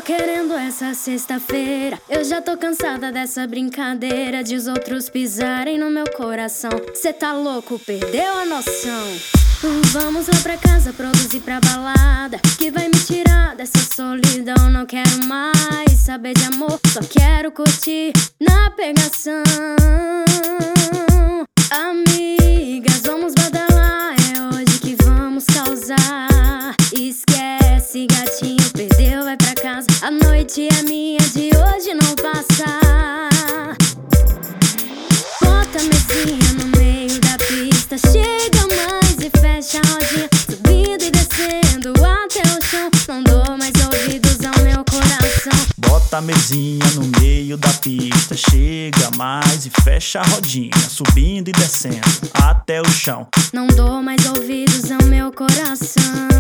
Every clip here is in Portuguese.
querendo essa sexta-feira. Eu já tô cansada dessa brincadeira de os outros pisarem no meu coração. Cê tá louco, perdeu a noção. Vamos lá pra casa, produzir pra balada, que vai me tirar dessa solidão. Não quero mais saber de amor, só quero curtir na pegação. Amigas, vamos badalar, é hoje que vamos causar. Esquece, gatinho, perdeu, vai pra casa. A noite é minha, de hoje não passa. Bota a mesinha no meio da pista, chega mais e fecha a rodinha, subindo e descendo até o chão. Não dou mais ouvidos ao meu coração. Bota a mesinha no meio da pista, chega mais e fecha a rodinha, subindo e descendo até o chão. Não dou mais ouvidos ao meu coração.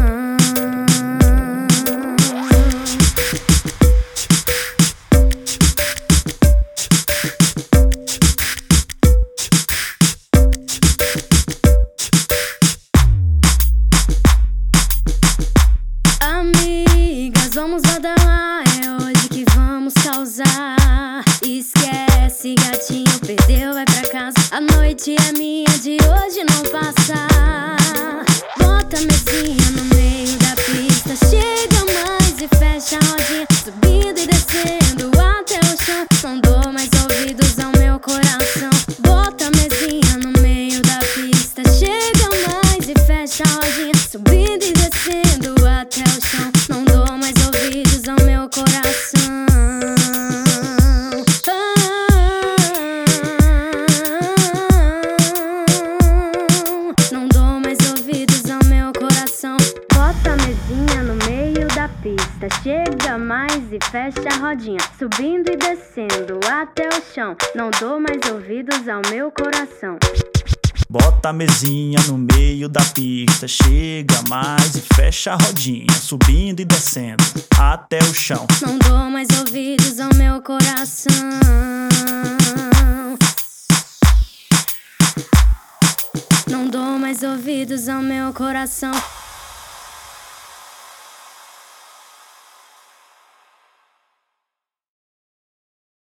Amigas, vamos badalar, é hoje que vamos causar. Esquece, gatinho, perdeu, vai pra casa. A noite é minha, de hoje não passa. Bota a mesinha no meio da pista, chega mais e fecha a rodinha, subindo e descendo até o chão. Não dou mais ouvidos ao meu coração. Bota a mesinha no meio da pista, chega mais e fecha a rodinha, subindo e descendo até o chão. Não dou mais ouvidos ao meu coração. Não dou mais ouvidos ao meu coração. Bota a mesinha no meio da pista, chega mais e fecha a rodinha, subindo e descendo até o chão. Não dou mais ouvidos ao meu coração. Bota a mesinha no meio da pista, chega mais e fecha a rodinha, subindo e descendo até o chão. Não dou mais ouvidos ao meu coração. Não dou mais ouvidos ao meu coração.